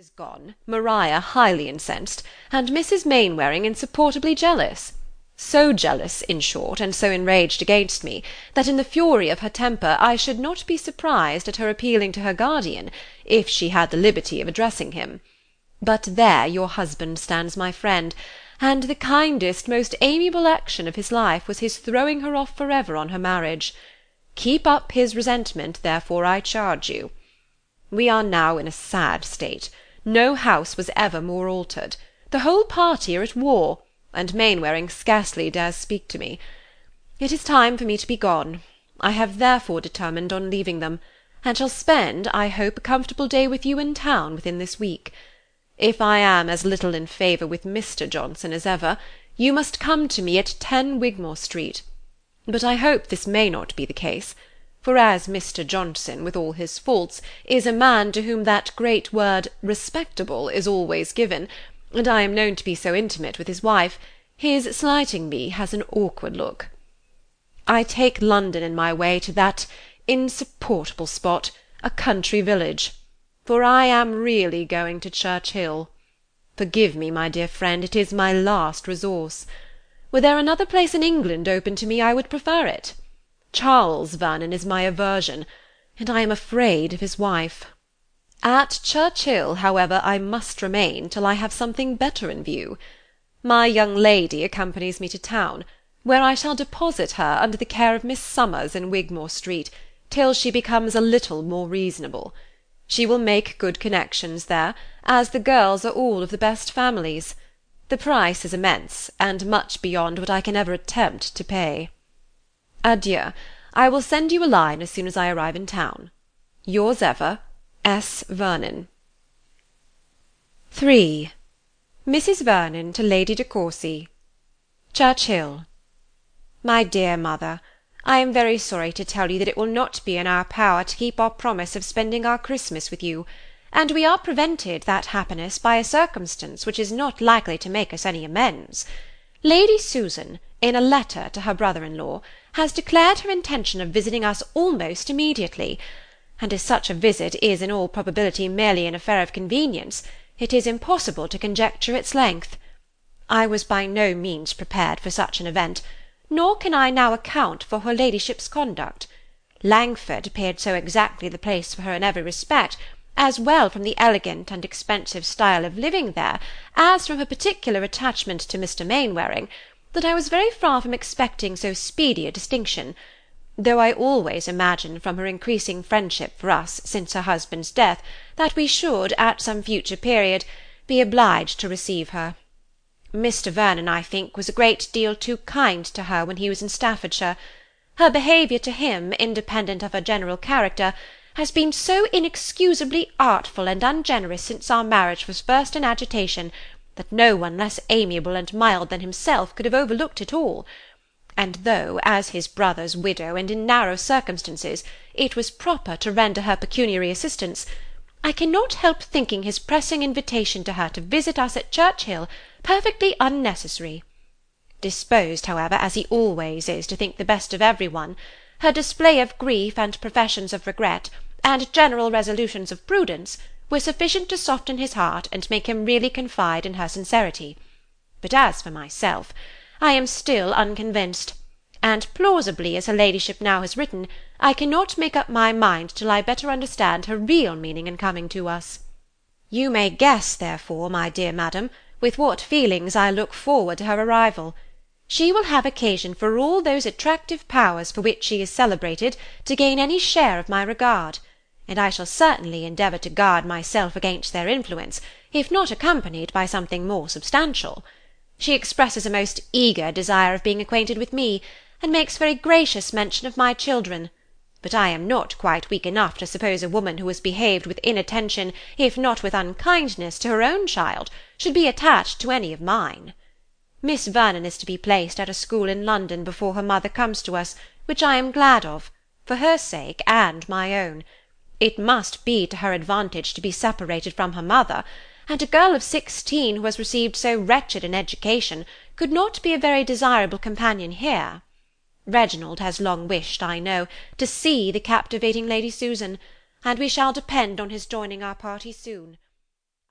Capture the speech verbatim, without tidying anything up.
is gone, Maria highly incensed, and Missus Mainwaring insupportably jealous. So jealous, in short, and so enraged against me, that in the fury of her temper I should not be surprised at her appealing to her guardian, if she had the liberty of addressing him. But there your husband stands my friend, and the kindest, most amiable action of his life was his throwing her off for ever on her marriage. Keep up his resentment, therefore, I charge you. We are now in a sad state. No house was ever more altered. The whole party are at war, and Mainwaring scarcely dares speak to me. It is time for me to be gone. I have therefore determined on leaving them, and shall spend, I hope, a comfortable day with you in town within this week. If I am as little in favour with Mister Johnson as ever, you must come to me at ten Wigmore Street. But I hope this may not be the case, for as Mister Johnson, with all his faults, is a man to whom that great word respectable is always given, and I am known to be so intimate with his wife, his slighting me has an awkward look. I take London in my way to that insupportable spot, a country village, for I am really going to Church-Hill. Forgive me, my dear friend, it is my last resource. Were there another place in England open to me, I would prefer it. Charles Vernon is my aversion, and I am afraid of his wife. At Church-Hill, however, I must remain till I have something better in view. My young lady accompanies me to town, where I shall deposit her under the care of Miss Summers in Wigmore Street, till she becomes a little more reasonable. She will make good connections there, as the girls are all of the best families. The price is immense, and much beyond what I can ever attempt to pay. Adieu. I will send you a line as soon as I arrive in town. Yours ever, S. Vernon. three. Missus Vernon to Lady De Courcy. Church-Hill. My dear mother, I am very sorry to tell you that it will not be in our power to keep our promise of spending our Christmas with you, and we are prevented that happiness by a circumstance which is not likely to make us any amends. Lady Susan, in a letter to her brother-in-law, has declared her intention of visiting us almost immediately, and as such a visit is in all probability merely an affair of convenience, it is impossible to conjecture its length. I was by no means prepared for such an event, nor can I now account for her ladyship's conduct. Langford appeared so exactly the place for her in every respect, as well from the elegant and expensive style of living there, as from her particular attachment to Mister Mainwaring, that I was very far from expecting so speedy a distinction, though I always imagined from her increasing friendship for us since her husband's death that we should, at some future period, be obliged to receive her. Mister Vernon, I think, was a great deal too kind to her when he was in Staffordshire. Her behaviour to him, independent of her general character, has been so inexcusably artful and ungenerous since our marriage was first in agitation, that no one less amiable and mild than himself could have overlooked it all. And though, as his brother's widow, and in narrow circumstances, it was proper to render her pecuniary assistance, I cannot help thinking his pressing invitation to her to visit us at Church-Hill perfectly unnecessary. Disposed, however, as he always is to think the best of every one, her display of grief and professions of regret, and general resolutions of prudence, were sufficient to soften his heart and make him really confide in her sincerity. But as for myself, I am still unconvinced, and plausibly as her ladyship now has written, I cannot make up my mind till I better understand her real meaning in coming to us. You may guess, therefore, my dear madam, with what feelings I look forward to her arrival. She will have occasion for all those attractive powers for which she is celebrated to gain any share of my regard, and I shall certainly endeavour to guard myself against their influence, if not accompanied by something more substantial. She expresses a most eager desire of being acquainted with me, and makes very gracious mention of my children, but I am not quite weak enough to suppose a woman who has behaved with inattention, if not with unkindness, to her own child, should be attached to any of mine. Miss Vernon is to be placed at a school in London before her mother comes to us, which I am glad of, for her sake and my own. It must be to her advantage to be separated from her mother, and a girl of sixteen who has received so wretched an education could not be a very desirable companion here. Reginald has long wished, I know, to see the captivating Lady Susan, and we shall depend on his joining our party soon.